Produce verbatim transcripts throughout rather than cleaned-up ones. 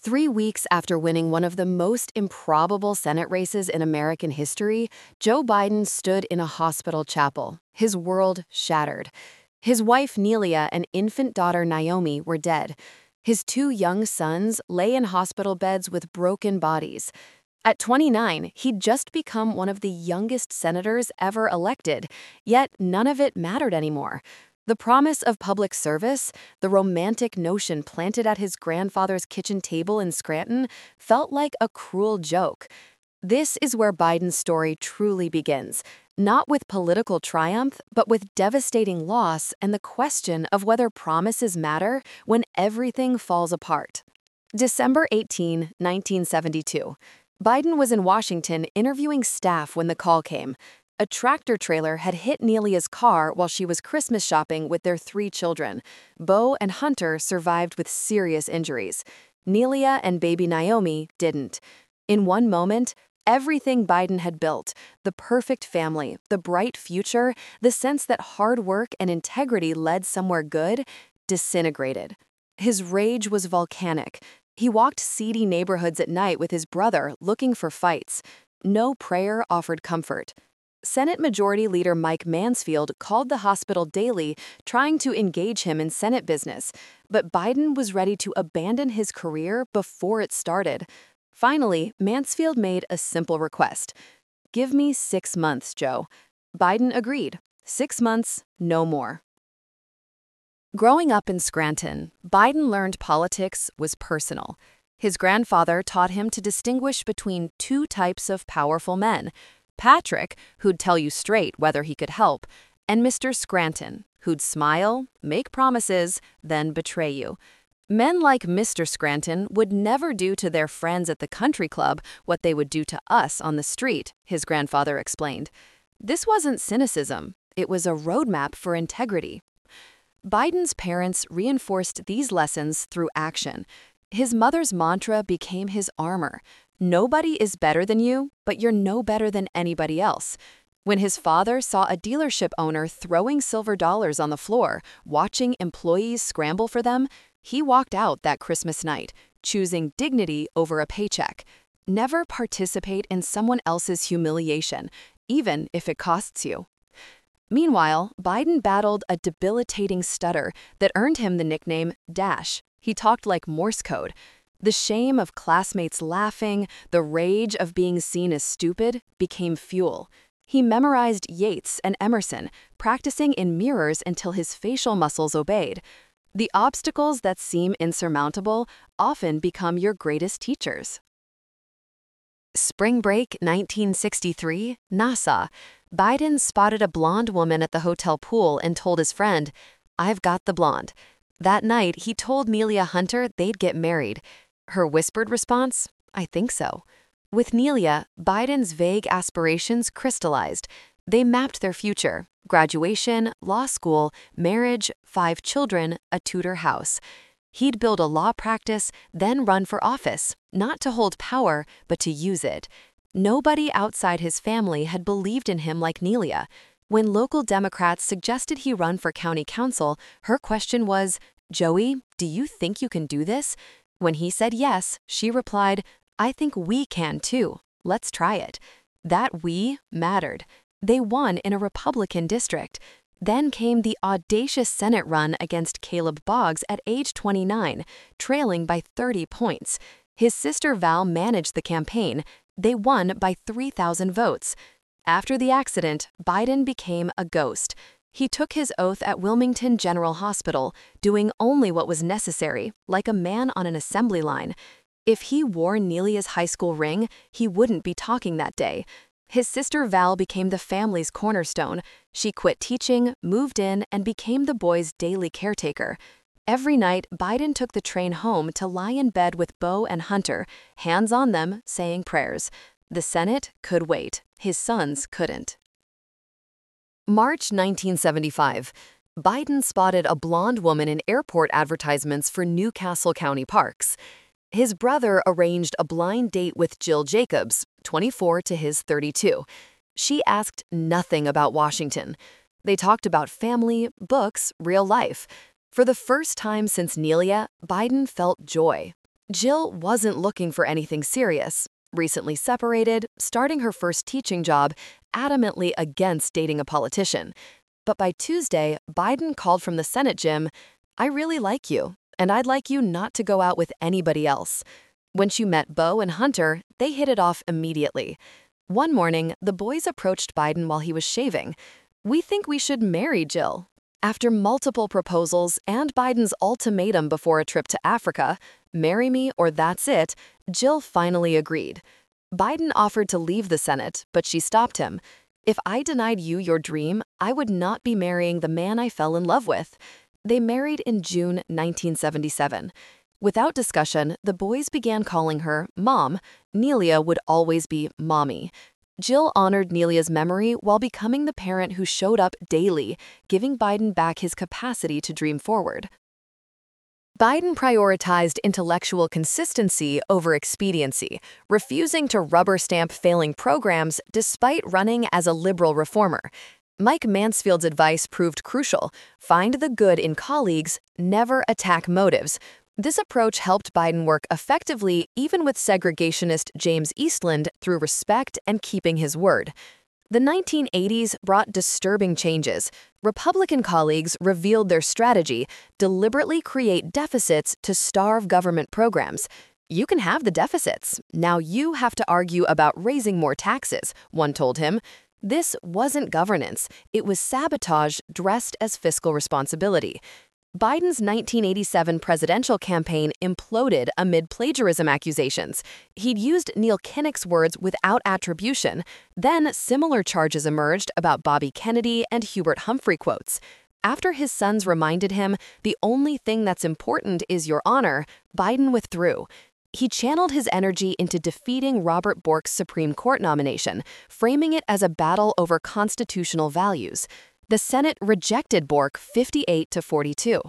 Three weeks after winning one of the most improbable Senate races in American history, Joe Biden stood in a hospital chapel, his world shattered. His wife, Nelia, and infant daughter, Naomi, were dead. His two young sons lay in hospital beds with broken bodies. At twenty-nine, he'd just become one of the youngest senators ever elected, yet none of it mattered anymore. The promise of public service, the romantic notion planted at his grandfather's kitchen table in Scranton, felt like a cruel joke. This is where Biden's story truly begins, not with political triumph, but with devastating loss and the question of whether promises matter when everything falls apart. December eighteenth, nineteen seventy-two. Biden was in Washington interviewing staff when the call came. A tractor trailer had hit Nelia's car while she was Christmas shopping with their three children. Bo and Hunter survived with serious injuries. Nelia and baby Naomi didn't. In one moment, everything Biden had built, the perfect family, the bright future, the sense that hard work and integrity led somewhere good, disintegrated. His rage was volcanic. He walked seedy neighborhoods at night with his brother looking for fights. No prayer offered comfort. Senate Majority Leader Mike Mansfield called the hospital daily, trying to engage him in Senate business, but Biden was ready to abandon his career before it started. Finally, Mansfield made a simple request. "Give me six months, Joe." Biden agreed. Six months, no more. Growing up in Scranton, Biden learned politics was personal. His grandfather taught him to distinguish between two types of powerful men: Patrick, who'd tell you straight whether he could help, and Mister Scranton, who'd smile, make promises, then betray you. Men like Mister Scranton would never do to their friends at the country club what they would do to us on the street, his grandfather explained. This wasn't cynicism, it was a roadmap for integrity. Biden's parents reinforced these lessons through action. His mother's mantra became his armor. Nobody is better than you, but you're no better than anybody else. When his father saw a dealership owner throwing silver dollars on the floor, watching employees scramble for them, he walked out that Christmas night, choosing dignity over a paycheck. Never participate in someone else's humiliation, even if it costs you. Meanwhile, Biden battled a debilitating stutter that earned him the nickname Dash. He talked like Morse code. The shame of classmates laughing, the rage of being seen as stupid, became fuel. He memorized Yeats and Emerson, practicing in mirrors until his facial muscles obeyed. The obstacles that seem insurmountable often become your greatest teachers. Spring break nineteen sixty-three, Nassau. Biden spotted a blonde woman at the hotel pool and told his friend, "I've got the blonde." That night, he told Nelia Hunter they'd get married. Her whispered response, "I think so." With Nelia, Biden's vague aspirations crystallized. They mapped their future: graduation, law school, marriage, five children, a Tudor house. He'd build a law practice, then run for office, not to hold power, but to use it. Nobody outside his family had believed in him like Nelia. When local Democrats suggested he run for county council, her question was, "Joey, do you think you can do this?" When he said yes, she replied, "I think we can too. Let's try it." That "we" mattered. They won in a Republican district. Then came the audacious Senate run against Caleb Boggs at age twenty-nine, trailing by thirty points. His sister Val managed the campaign. They won by three thousand votes. After the accident, Biden became a ghost. He took his oath at Wilmington General Hospital, doing only what was necessary, like a man on an assembly line. If he wore Nelia's high school ring, he wouldn't be talking that day. His sister Val became the family's cornerstone. She quit teaching, moved in, and became the boys' daily caretaker. Every night, Biden took the train home to lie in bed with Bo and Hunter, hands on them, saying prayers. The Senate could wait. His sons couldn't. March nineteen seventy-five. Biden spotted a blonde woman in airport advertisements for Newcastle County parks. His brother arranged a blind date with Jill Jacobs, twenty-four to his thirty-two. She asked nothing about Washington. They talked about family, books, real life. For the first time since Nelia, Biden felt joy. Jill wasn't looking for anything serious. Recently separated, starting her first teaching job, adamantly against dating a politician. But by Tuesday, Biden called from the Senate gym, "I really like you, and I'd like you not to go out with anybody else." When she met Beau and Hunter, they hit it off immediately. One morning, the boys approached Biden while he was shaving. "We think we should marry Jill." After multiple proposals and Biden's ultimatum before a trip to Africa, "Marry me or that's it," Jill finally agreed. Biden offered to leave the Senate, but she stopped him. "If I denied you your dream, I would not be marrying the man I fell in love with." They married in June nineteen seventy-seven. Without discussion, the boys began calling her Mom. Nelia would always be Mommy. Jill honored Nelia's memory while becoming the parent who showed up daily, giving Biden back his capacity to dream forward. Biden prioritized intellectual consistency over expediency, refusing to rubber stamp failing programs despite running as a liberal reformer. Mike Mansfield's advice proved crucial: find the good in colleagues, never attack motives. This approach helped Biden work effectively even with segregationist James Eastland through respect and keeping his word. The nineteen eighties brought disturbing changes. Republican colleagues revealed their strategy: deliberately create deficits to starve government programs. "You can have the deficits. Now you have to argue about raising more taxes," one told him. This wasn't governance. It was sabotage dressed as fiscal responsibility. Biden's nineteen eighty-seven presidential campaign imploded amid plagiarism accusations. He'd used Neil Kinnock's words without attribution. Then similar charges emerged about Bobby Kennedy and Hubert Humphrey quotes. After his sons reminded him, "The only thing that's important is your honor," Biden withdrew. He channeled his energy into defeating Robert Bork's Supreme Court nomination, framing it as a battle over constitutional values. The Senate rejected Bork fifty-eight to forty-two.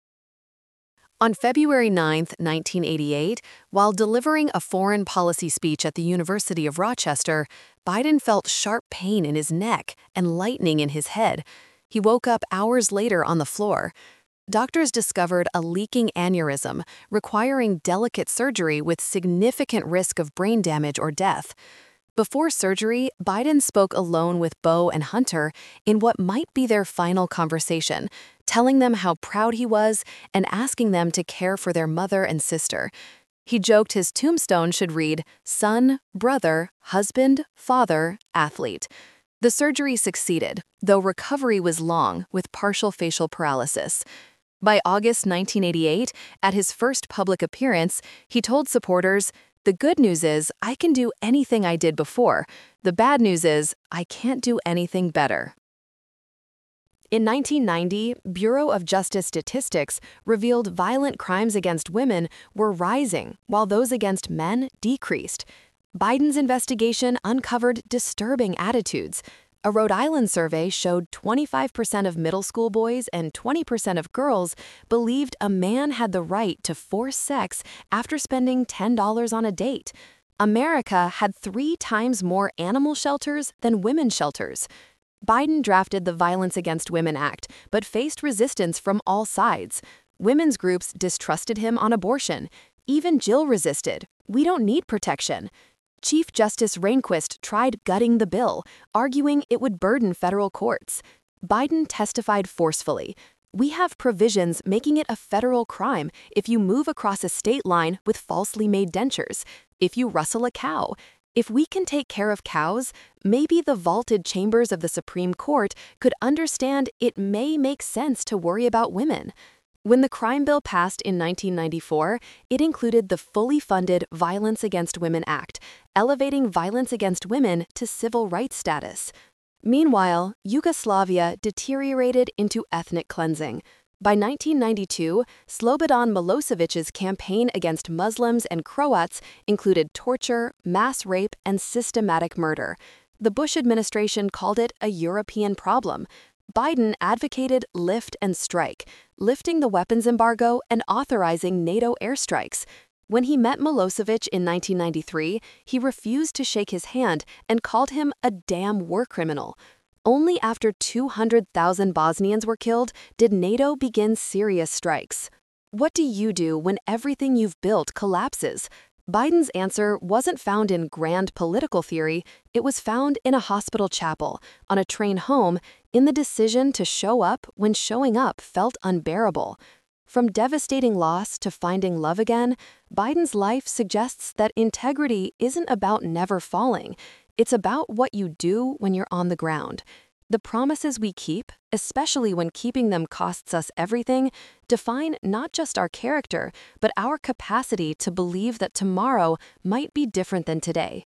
On February ninth, nineteen eighty-eight, while delivering a foreign policy speech at the University of Rochester, Biden felt sharp pain in his neck and lightning in his head. He woke up hours later on the floor. Doctors discovered a leaking aneurysm, requiring delicate surgery with significant risk of brain damage or death. Before surgery, Biden spoke alone with Beau and Hunter in what might be their final conversation, telling them how proud he was and asking them to care for their mother and sister. He joked his tombstone should read, "Son, brother, husband, father, athlete." The surgery succeeded, though recovery was long with partial facial paralysis. By August nineteen eighty-eight, at his first public appearance, he told supporters, "The good news is I can do anything I did before. The bad news is I can't do anything better." In nineteen ninety, Bureau of Justice statistics revealed violent crimes against women were rising while those against men decreased. Biden's investigation uncovered disturbing attitudes. A Rhode Island survey showed twenty-five percent of middle school boys and twenty percent of girls believed a man had the right to force sex after spending ten dollars on a date. America had three times more animal shelters than women's shelters. Biden drafted the Violence Against Women Act, but faced resistance from all sides. Women's groups distrusted him on abortion. Even Jill resisted. "We don't need protection." Chief Justice Rehnquist tried gutting the bill, arguing it would burden federal courts. Biden testified forcefully. "We have provisions making it a federal crime if you move across a state line with falsely made dentures, if you rustle a cow. If we can take care of cows, maybe the vaulted chambers of the Supreme Court could understand it may make sense to worry about women." When the crime bill passed in nineteen ninety-four, it included the fully funded Violence Against Women Act, elevating violence against women to civil rights status. Meanwhile, Yugoslavia deteriorated into ethnic cleansing. By nineteen ninety-two, Slobodan Milosevic's campaign against Muslims and Croats included torture, mass rape, and systematic murder. The Bush administration called it a European problem. Biden advocated lift and strike, lifting the weapons embargo and authorizing NATO airstrikes. When he met Milosevic in nineteen ninety-three, he refused to shake his hand and called him a damn war criminal. Only after two hundred thousand Bosnians were killed did NATO begin serious strikes. What do you do when everything you've built collapses? Biden's answer wasn't found in grand political theory, it was found in a hospital chapel, on a train home, in the decision to show up when showing up felt unbearable. From devastating loss to finding love again, Biden's life suggests that integrity isn't about never falling. It's about what you do when you're on the ground. The promises we keep, especially when keeping them costs us everything, define not just our character, but our capacity to believe that tomorrow might be different than today.